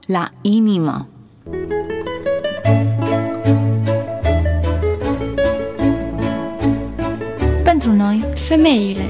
la inimă. Pentru noi, femeile.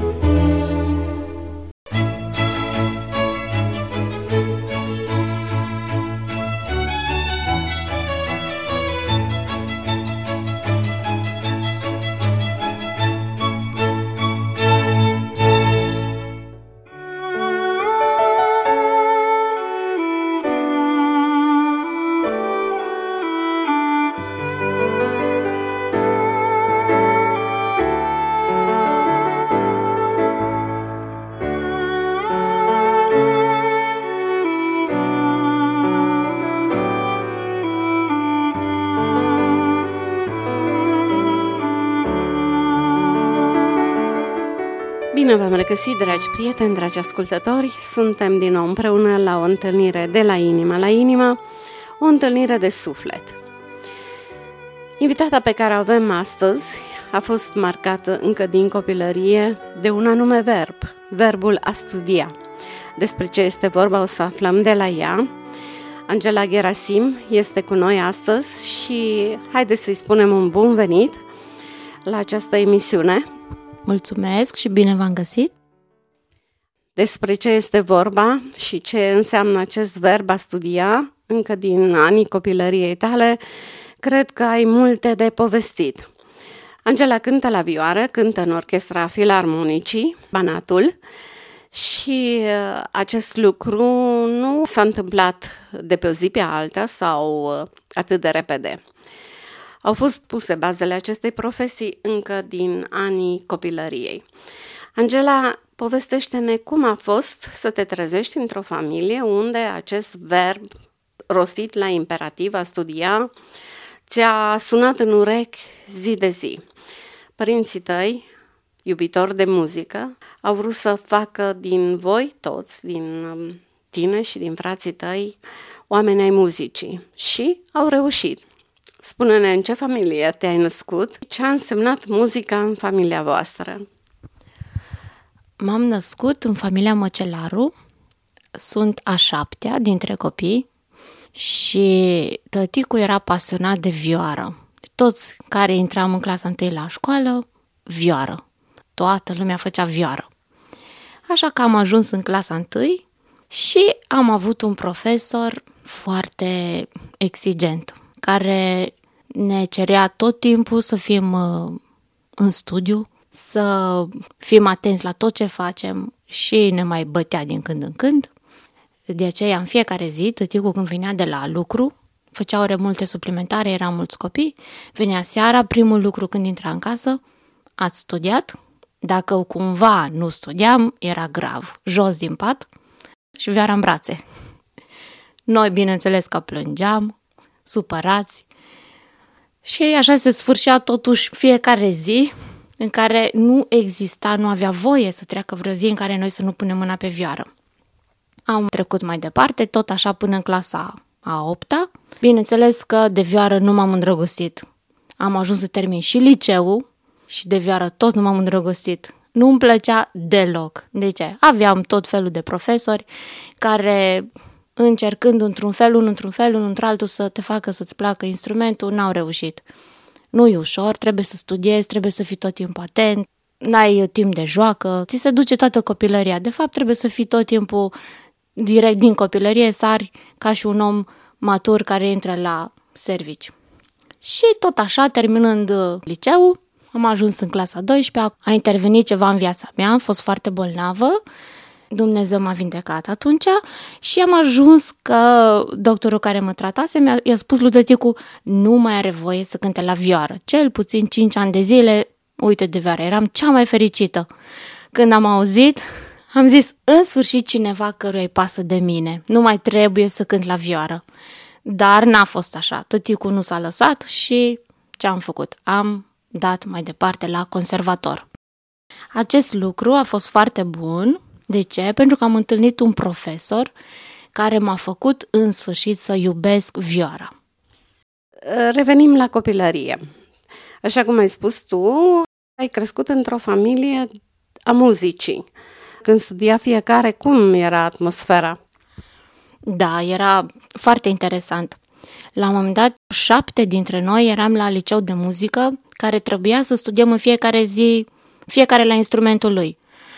Bine v-am regăsit, dragi prieteni, dragi ascultători! Suntem din nou împreună la o întâlnire de la inimă la inimă, o întâlnire de suflet. Invitata pe care o avem astăzi a fost marcată încă din copilărie de un anume verb, verbul a studia. Despre ce este vorba o să aflăm de la ea. Angela Gerasim este cu noi astăzi și haideți să-i spunem un bun venit la această emisiune. Mulțumesc și bine v-am găsit! Despre ce este vorba și ce înseamnă acest verb a studia, încă din anii copilăriei tale, cred că ai multe de povestit. Angela cântă la vioară, cântă în orchestra Filarmonicii, Banatul, și acest lucru nu s-a întâmplat de pe o zi pe alta sau atât de repede. Au fost puse bazele acestei profesii încă din anii copilăriei. Angela, povestește-ne cum a fost să te trezești într-o familie unde acest verb rostit la imperativ, a studia, ți-a sunat în urechi zi de zi. Părinții tăi, iubitori de muzică, au vrut să facă din voi toți, din tine și din frații tăi, oameni ai muzicii și au reușit. Spune-ne în ce familie te-ai născut, ce a însemnat muzica în familia voastră. M-am născut în familia Măcelaru, sunt a 7-a dintre copii și tăticul era pasionat de vioară. Toți care intram în clasa 1 la școală, vioară. Toată lumea făcea vioară. Așa că am ajuns în clasa 1 și am avut un profesor foarte exigent, care ne cerea tot timpul să fim în studiu, să fim atenți la tot ce facem și ne mai bătea din când în când. De aceea, în fiecare zi, tăticul când venea de la lucru, făcea ore multe suplimentare, eram mulți copii, venea seara, primul lucru când intra în casă, ați studiat? Dacă cumva nu studiam, era grav, jos din pat și vioara în brațe. Noi, bineînțeles că plângeam, supărați, și așa se sfârșea totuși fiecare zi în care nu avea voie să treacă vreo zi în care noi să nu punem mâna pe vioară. Am trecut mai departe, tot așa până în clasa a 8-a. Bineînțeles că de vioară nu m-am îndrăgostit. Am ajuns să termin și liceul și de vioară tot nu m-am îndrăgostit. Nu îmi plăcea deloc. De ce? Aveam tot felul de profesori care, încercând într-un fel, unul într-altul să te facă să-ți placă instrumentul, n-au reușit. Nu e ușor, trebuie să studiezi, trebuie să fii tot timpul atent, n-ai timp de joacă, ți se duce toată copilăria. De fapt, trebuie să fii tot timpul direct din copilărie, sari ca și un om matur care intră la servici. Și tot așa, terminând liceul, am ajuns în clasa 12-a, a intervenit ceva în viața mea, am fost foarte bolnavă, Dumnezeu m-a vindecat atunci și am ajuns că doctorul care mă tratase i-a spus lui tăticu, nu mai are voie să cânte la vioară. Cel puțin 5 ani de zile, uite de vioară, eram cea mai fericită. Când am auzit, am zis, în sfârșit cineva căruia îi pasă de mine, nu mai trebuie să cânt la vioară. Dar n-a fost așa, tăticul nu s-a lăsat și ce am făcut? Am dat mai departe la conservator. Acest lucru a fost foarte bun. De ce? Pentru că am întâlnit un profesor care m-a făcut în sfârșit să iubesc vioara. Revenim la copilărie. Așa cum ai spus tu, ai crescut într-o familie a muzicii. Când studia fiecare, cum era atmosfera? Da, era foarte interesant. La un moment dat, 7 dintre noi eram la liceu de muzică, care trebuia să studiem în fiecare zi, fiecare la instrumentul lui.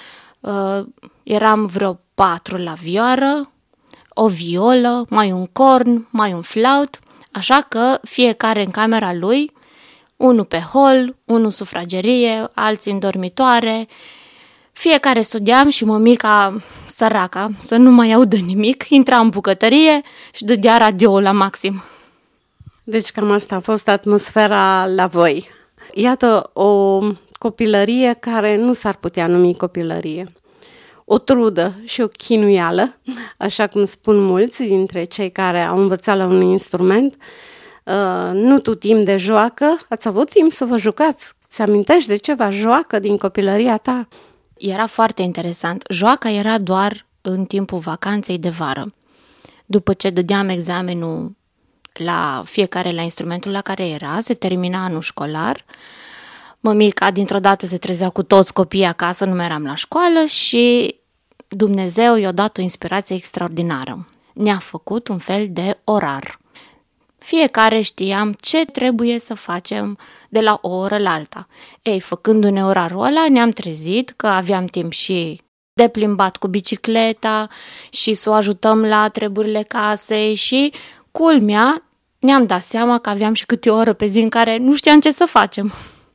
Eram vreo 4 la vioară, o violă, mai un corn, mai un flaut, așa că fiecare în camera lui, unul pe hol, unul sufragerie, alții în dormitoare. Fiecare studiam și mămica, săraca, să nu mai audă nimic, intra în bucătărie și dădea radioul la maxim. Deci cam asta a fost atmosfera la voi. Iată o copilărie care nu s-ar putea numi copilărie. O trudă și o chinuială, așa cum spun mulți dintre cei care au învățat la un instrument. Nu tot timp de joacă, ați avut timp să vă jucați. Ți amintești de ceva joacă din copilăria ta? Era foarte interesant. Joaca era doar în timpul vacanței de vară. După ce dădeam examenul la fiecare la instrumentul la care era, se termina anul școlar, mămica dintr-o dată se trezea cu toți copiii acasă, nu mai eram la școală și Dumnezeu i-a dat o inspirație extraordinară. Ne-a făcut un fel de orar. Fiecare știam ce trebuie să facem de la o oră la alta. Ei, făcându-ne orarul ăla, ne-am trezit că aveam timp și de plimbat cu bicicleta și să o ajutăm la treburile casei și, culmea, ne-am dat seama că aveam și câte o oră pe zi în care nu știam ce să facem.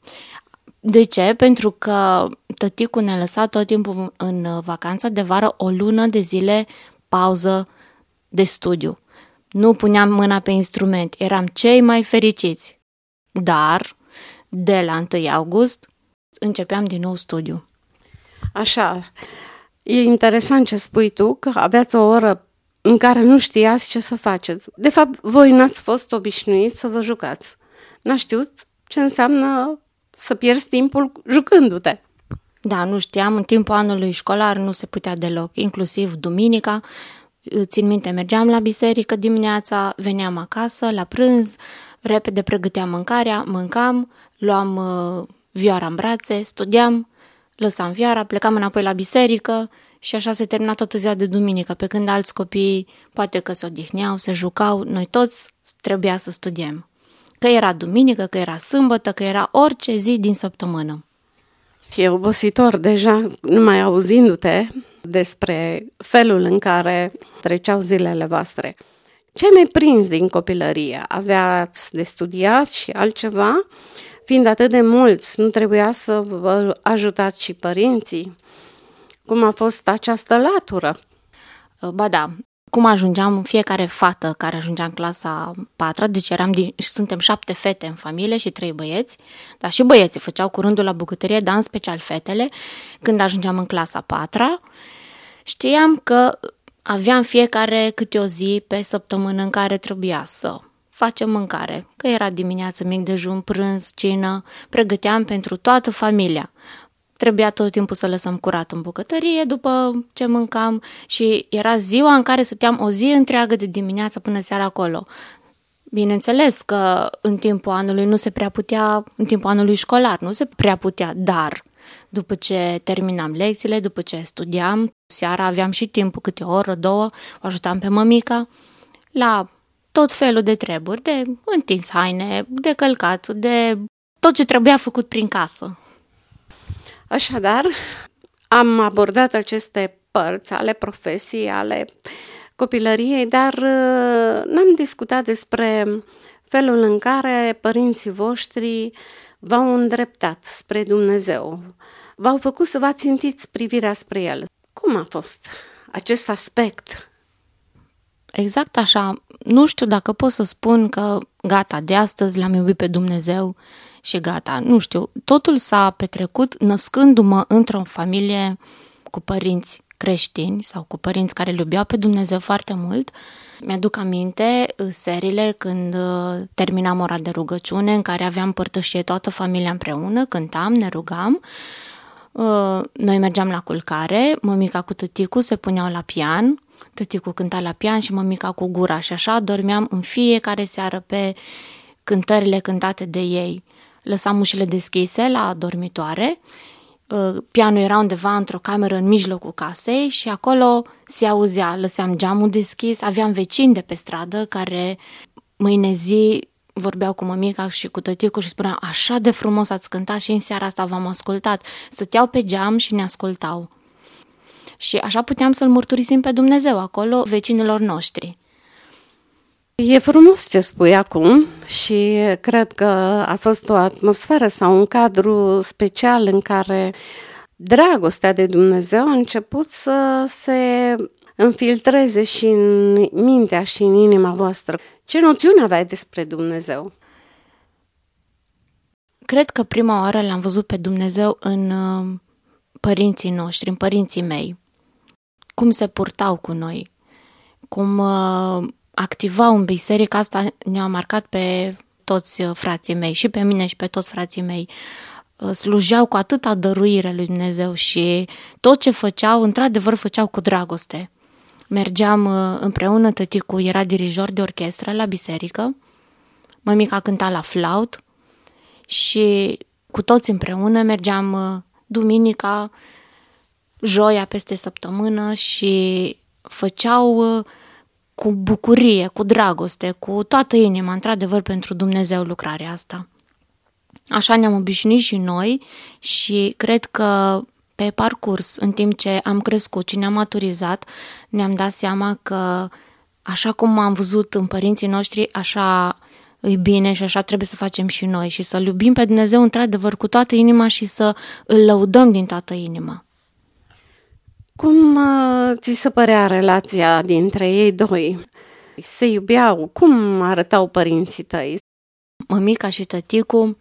De ce? Pentru că tăticul ne-a lăsat tot timpul în vacanța de vară o lună de zile pauză de studiu. Nu puneam mâna pe instrument, eram cei mai fericiți. Dar, de la 1 august, începeam din nou studiu. Așa, e interesant ce spui tu, că aveați o oră în care nu știați ce să faceți. De fapt, voi n-ați fost obișnuiți să vă jucați. N-ați știut ce înseamnă să pierzi timpul jucându-te. Da, nu știam, în timpul anului școlar nu se putea deloc, inclusiv duminica. Țin minte, mergeam la biserică dimineața, veneam acasă la prânz, repede pregăteam mâncarea, mâncam, luam vioara în brațe, studiam, lăsam vioara, plecam înapoi la biserică și așa se termina toată ziua de duminică, pe când alți copii poate că se odihneau, se jucau, noi toți trebuia să studiem. Că era duminică, că era sâmbătă, că era orice zi din săptămână. E obositor deja, numai auzindu-te despre felul în care treceau zilele voastre. Ce ai mai prins din copilărie? Aveați de studiat și altceva? Fiind atât de mulți, nu trebuia să vă ajutați și părinții? Cum a fost această latură? Ba da, cum ajungeam, fiecare fată care ajungea în clasa 4, deci suntem 7 fete în familie și 3 băieți, dar și băieții făceau cu rândul la bucătărie, dar în special fetele, când ajungeam în clasa 4, știam că aveam fiecare câte o zi pe săptămână în care trebuia să facem mâncare, că era dimineață, mic dejun, prânz, cină, pregăteam pentru toată familia. Trebuia tot timpul să lăsăm curat în bucătărie după ce mâncam și era ziua în care stăteam o zi întreagă de dimineață până seara acolo. Bineînțeles că în timpul anului nu se prea putea, în timpul anului școlar nu se prea putea, dar după ce terminam lecțiile, după ce studiam, seara aveam și timpul, câte o oră, 2, o ajutam pe mămica la tot felul de treburi, de întins haine, de călcat, de tot ce trebuia făcut prin casă. Așadar, am abordat aceste părți ale profesiei, ale copilăriei, dar n-am discutat despre felul în care părinții voștri v-au îndreptat spre Dumnezeu, v-au făcut să vă ațintiți privirea spre El. Cum a fost acest aspect? Exact așa. Nu știu dacă pot să spun că gata, de astăzi l-am iubit pe Dumnezeu și gata. Nu știu, totul s-a petrecut născându-mă într-o familie cu părinți creștini sau cu părinți care îl iubeau pe Dumnezeu foarte mult. Mi-aduc aminte serile când terminam ora de rugăciune în care aveam părtășie toată familia împreună, cântam, ne rugam. Noi mergeam la culcare, mămica cu tăticul se puneau la pian, tăticul cânta la pian și mămica cu gura și așa dormeam în fiecare seară pe cântările cântate de ei. Lăsam ușile deschise la dormitoare, Pianul era undeva într-o cameră în mijlocul casei și acolo se auzea, lăseam geamul deschis, aveam vecini de pe stradă care mâine zi vorbeau cu mămica și cu tăticul și spuneau așa de frumos ați cântat și în seara asta v-am ascultat. Stăteau pe geam și ne ascultau. Și așa puteam să-L mărturisim pe Dumnezeu acolo vecinilor noștri. E frumos ce spui acum și cred că a fost o atmosferă sau un cadru special în care dragostea de Dumnezeu a început să se înfiltreze și în mintea și în inima voastră. Ce noțiune aveai despre Dumnezeu? Cred că prima oară l-am văzut pe Dumnezeu în părinții noștri, în părinții mei. Cum se purtau cu noi, cum activau în biserică, asta ne-a marcat pe toți frații mei, și pe mine și pe toți frații mei. Slujeau cu atâta dăruire lui Dumnezeu și tot ce făceau, într-adevăr, făceau cu dragoste. Mergeam împreună, tăticul era dirijor de orchestră la biserică, mămica cânta la flaut și cu toți împreună mergeam duminica, joia peste săptămână și făceau cu bucurie, cu dragoste, cu toată inima, într-adevăr, pentru Dumnezeu lucrarea asta. Așa ne-am obișnuit și noi și cred că pe parcurs, în timp ce am crescut și ne-am maturizat, ne-am dat seama că așa cum am văzut în părinții noștri, așa îi bine și așa trebuie să facem și noi și să-L iubim pe Dumnezeu într-adevăr cu toată inima și să îl lăudăm din toată inima. Cum ți se părea relația dintre ei doi? Se iubeau? Cum arătau părinții tăi? Mămica și tăticul,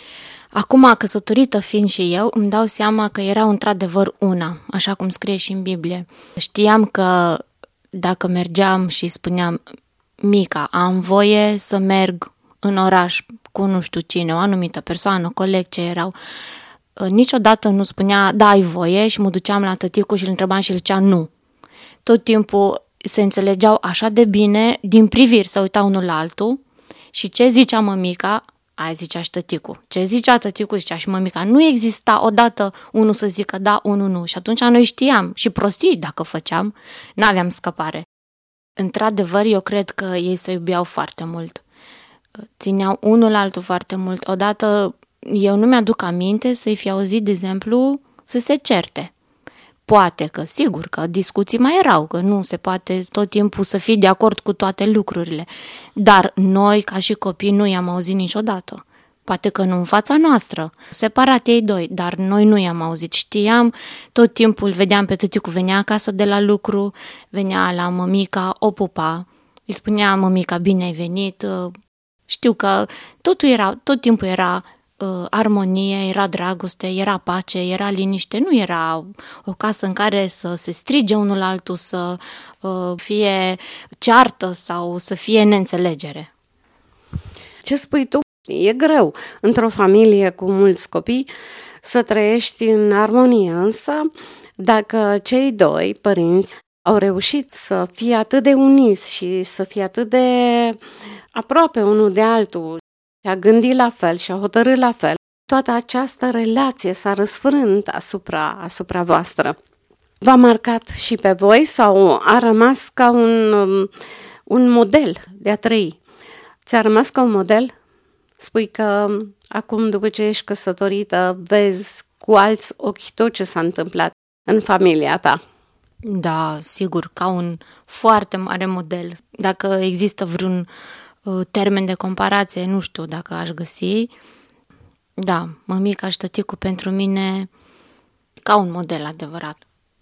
acum căsătorită fiind și eu, îmi dau seama că erau într-adevăr una, așa cum scrie și în Biblie. Știam că dacă mergeam și spuneam, Mica, am voie să merg în oraș cu nu știu cine, o anumită persoană, coleg ce erau, niciodată nu spunea, da, ai voie, și mă duceam la tăticul și îl întrebam și el zicea nu. Tot timpul se înțelegeau așa de bine, din priviri se uitau unul la altul și ce zicea mămica, aia zicea și tăticul. Ce zicea tăticul, zicea și mămica. Nu exista odată unul să zică da, unul nu. Și atunci noi știam și prostii dacă făceam, n-aveam scăpare. Într-adevăr, eu cred că ei se iubeau foarte mult. Țineau unul la altul foarte mult. Odată eu nu mi-aduc aminte să-i fi auzit, de exemplu, să se certe. Poate că, sigur că discuții mai erau, că nu se poate tot timpul să fii de acord cu toate lucrurile. Dar noi, ca și copii, nu i-am auzit niciodată. Poate că nu în fața noastră, separat ei doi, dar noi nu i-am auzit. Știam, tot timpul vedeam pe tăticul, venea acasă de la lucru, venea la mămica, o pupa, îi spunea mămica, bine ai venit. Știu că tot timpul era armonie, era dragoste, era pace, era liniște, nu era o casă în care să se strige unul la altul, să fie ceartă sau să fie neînțelegere. Ce spui tu? E greu într-o familie cu mulți copii să trăiești în armonie, însă dacă cei doi părinți au reușit să fie atât de uniți și să fie atât de aproape unul de altul, și a gândit la fel și a hotărât la fel, toată această relație s-a răsfrânt asupra voastră. V-a marcat și pe voi sau a rămas ca un model de a trăi? Ți-a rămas ca un model? Spui că acum, după ce ești căsătorită, vezi cu alți ochi tot ce s-a întâmplat în familia ta. Da, sigur, ca un foarte mare model. Dacă există vreun termen de comparație, nu știu dacă aș găsi. Da, mămica și tăticul pentru mine ca un model adevărat.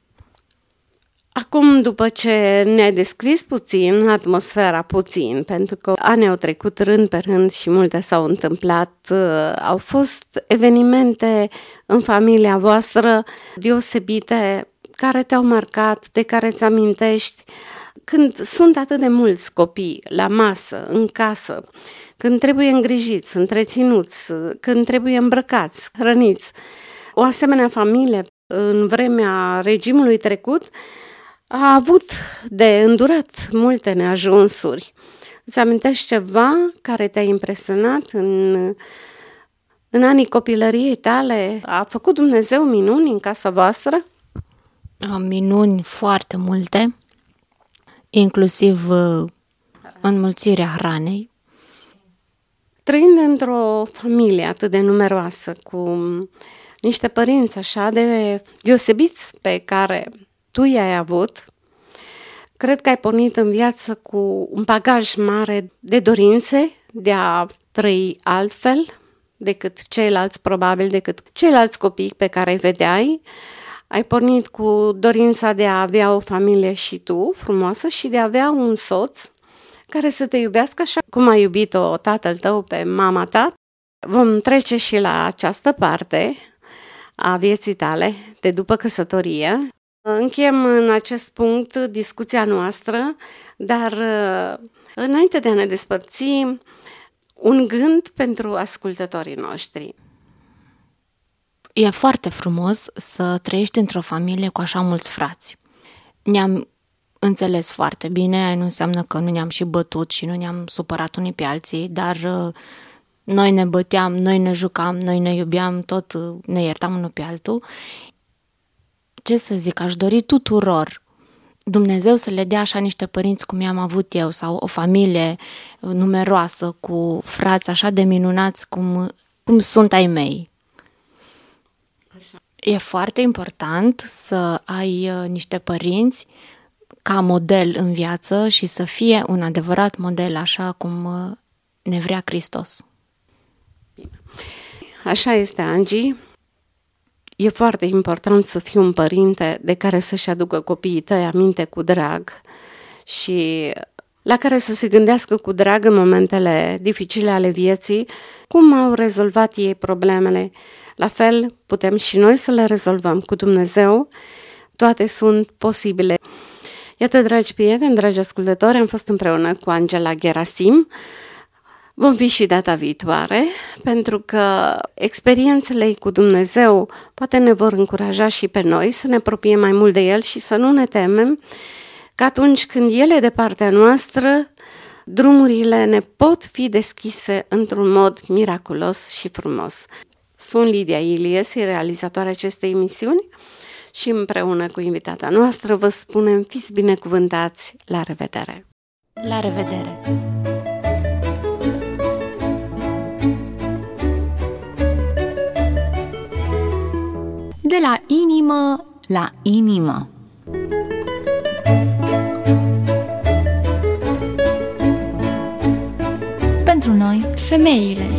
Acum, după ce ne-ai descris puțin atmosfera, pentru că anii au trecut rând pe rând și multe s-au întâmplat, au fost evenimente în familia voastră deosebite care te-au marcat, de care îți amintești, când sunt atât de mulți copii la masă, în casă, când trebuie îngrijiți, întreținuți, când trebuie îmbrăcați, hrăniți. O asemenea familie, în vremea regimului trecut, a avut de îndurat multe neajunsuri. Îți amintești ceva care te-a impresionat În anii copilăriei tale a făcut Dumnezeu minuni în casa voastră? Minuni foarte multe, inclusiv înmulțirea hranei. Trăind într-o familie atât de numeroasă, cu niște părinți așa de deosebiți pe care tu i-ai avut, cred că ai pornit în viață cu un bagaj mare de dorințe de a trăi altfel decât ceilalți, probabil decât ceilalți copii pe care îi vedeai. Ai pornit cu dorința de a avea o familie și tu, frumoasă, și de a avea un soț care să te iubească așa cum a iubit-o tatăl tău pe mama ta. Vom trece și la această parte a vieții tale de după căsătorie. Încheiem în acest punct discuția noastră, dar înainte de a ne despărți, un gând pentru ascultătorii noștri. E foarte frumos să trăiești într-o familie cu așa mulți frați. Ne-am înțeles foarte bine, nu înseamnă că nu ne-am și bătut și nu ne-am supărat unii pe alții, dar noi ne băteam, noi ne jucam, noi ne iubeam, tot ne iertam unul pe altul. Ce să zic, aș dori tuturor Dumnezeu să le dea așa niște părinți cum i-am avut eu sau o familie numeroasă cu frați așa de minunați cum sunt ai mei. Așa. E foarte important să ai niște părinți ca model în viață și să fie un adevărat model așa cum ne vrea Hristos. Bine. Așa este, Angie. E foarte important să fii un părinte de care să-și aducă copiii tăi aminte cu drag și la care să se gândească cu drag în momentele dificile ale vieții, cum au rezolvat ei problemele. La fel putem și noi să le rezolvăm cu Dumnezeu. Toate sunt posibile. Iată, dragi prieteni, dragi ascultători, am fost împreună cu Angela Gerasim. Vom fi și data viitoare, pentru că experiențele cu Dumnezeu poate ne vor încuraja și pe noi să ne apropiem mai mult de El și să nu ne temem că atunci când El e de partea noastră, drumurile ne pot fi deschise într-un mod miraculos și frumos. Sunt Lidia Ilies, realizatoarea acestei emisiuni, și împreună cu invitata noastră vă spunem, fiți binecuvântați, la revedere! La revedere! De la inimă la inimă. Pentru noi, femeile.